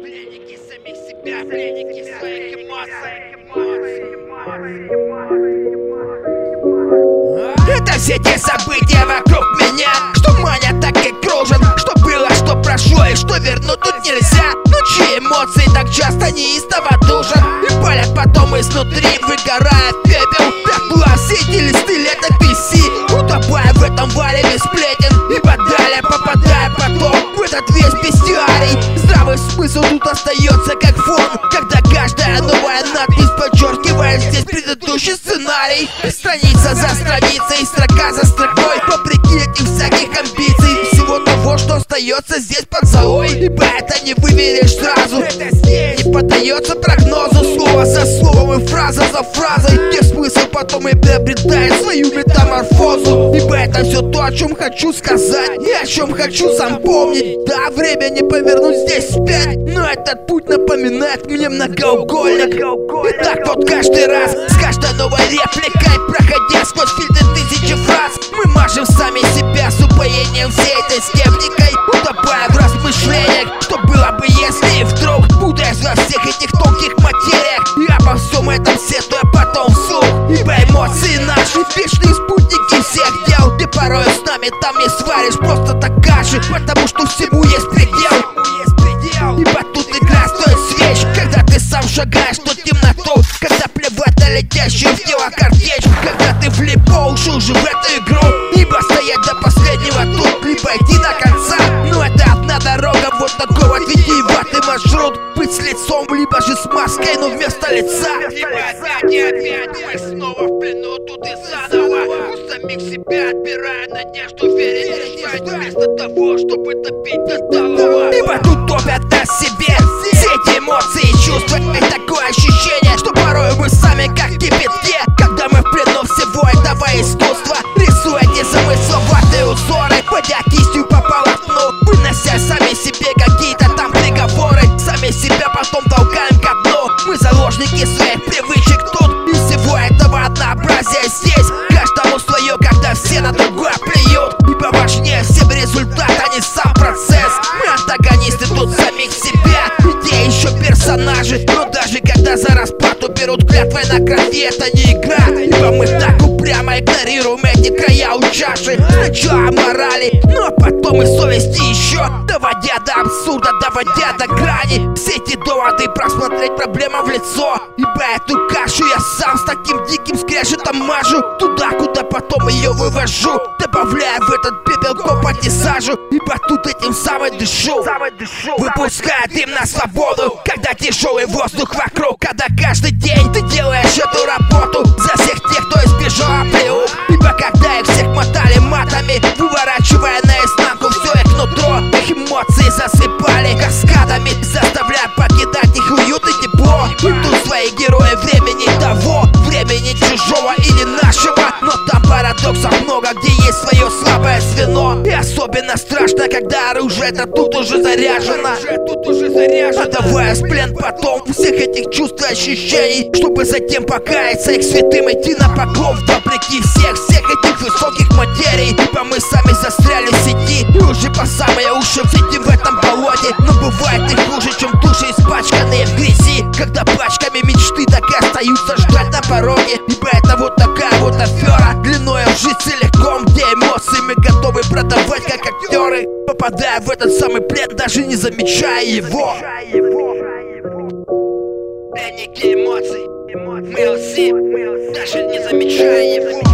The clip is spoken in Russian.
Пленники самих себя, пленники своих эмоций. Это все те события вокруг меня, что манят, так и кружат. Что было, что прошло и что вернуть тут нельзя. Но чьи эмоции так часто неистово душат и палят потом изнутри, выгорая в пепел. Так было все эти листы летописи, утопая в этом вале сплетен, и далее попадая потом в этот весь бестиарий. Здравый смысл тут остается как фон, когда каждая новая надпись подчеркивает здесь предыдущий сценарий. Страница за страницей, строка за строкой, вопреки этих всяких амбиций, всего того, что остается здесь под золой. Ибо это не выверишь сразу, не поддается прогнозу. Слово за словом и фраза за фразой, где смысл потом и приобретает свою метаморфозу. Ибо это все то, о чем хочу сказать и о чем хочу сам помнить. Да, время не повернуть здесь вспять, но этот путь напоминает мне многоугольник. И так вот каждый раз, с каждой новой репликой, проходя сквозь фильтры тысячи фраз, мы мажем сами себя с упоением всей этой скептикой, утопая в размышлениях, что было бы, если вдруг, путаясь во всех этих тонких материях, и обо всем этом сетуя потом вслух. Ибо эмоции наши вечные спутники всех дел, где порой с нами там не сваришь просто так каши, потому что всему есть предел. Ибо тут игра стоит свеч, когда ты сам шагаешь в ту темноту, когда плевать на летящую в тело картечь, когда ты влип по уши уже в эту игру. Ибо стоять до последнего тут, либо идти до конца, но это одна дорога, вот такой вот витиеватый маршрут. Быть с лицом, либо же с маской, но вместо лица. Ибо опять мы снова в плену тут и заново, у самих себя отбирая надежду, верить и ждать, вместо того, чтобы топить до талого. Ибо тут топят о себе все эти эмоции и чувства, и такое ощущение, что порой мы сами как в кипятке, когда мы в плену всего этого искусства, рисуя незамысловатые узоры, водя кистью по полотну, вынося сами себе какие-то там приговоры, сами себя потом толкаем ко дну. Мы заложники своих привычек тут, и всего этого однообразия здесь, каждому свое, когда все на другое плюют. Ибо важнее всем результат, а не сам процесс. Мы антагонисты тут самих себя, где еще персонажи, но даже когда за расплату берут клятвой на крови, это не игра. Ибо мы так упрямо игнорируем эти края у чаши. Сначала морали, ну а потом и совести еще, доводя до абсурда, доводя до грани. Все эти доводы просмотреть проблемам в лицо. Ибо эту кашу я сам с таким диким скрежетом мажу туда, куда потом ее вывожу, добавляя в этот пепел копоть и сажу. Ибо тут этим самым дышу, выпуская дым на свободу, когда тяжелый воздух вокруг, когда каждый день ты делаешь эту работу за всех тех, кто избежал оплеух. Ибо когда их всех мотали матами, выворачивая наизнанку все их нутро, их эмоции засыпали каскадами, заставляя покидать их уют и тепло. И тут свои герои времени того, времени чужого или нашего, но там парадоксов много, где есть свое слабое звено. И особенно страшно, когда оружие-то тут уже заряжено, отдавая в плен потом всех этих чувств и ощущений, чтобы затем покаяться их святым, идти на поклон вопреки всех этих высоких материй. Ибо мы сами застряли в сети и уже по самые уши сидим в этом болоте. Но бывает и хуже, чем души испачканные в грязи, когда пачками мечты так и остаются ждать на пороге. Ибо это вот такая вот афера, длиною в жизнь целиком, где эмоции мы готовы продавать как актеры, попадая в этот самый плен, даже не замечая его. Пленники эмоций, мы лси, даже не замечая его.